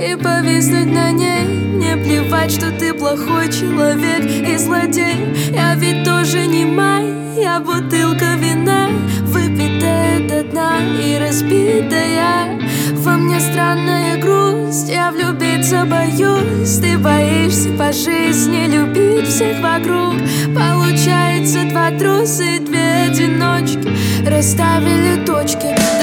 и повиснуть на ней. Мне плевать, что ты плохой человек и злодей. Я ведь тоже не моя бутылка вина, выпитая до дна и разбитая. Во мне странная грусть, я влюбиться боюсь. Ты боишься по жизни любить всех вокруг. Получается, два труса и две одиночки расставили точки.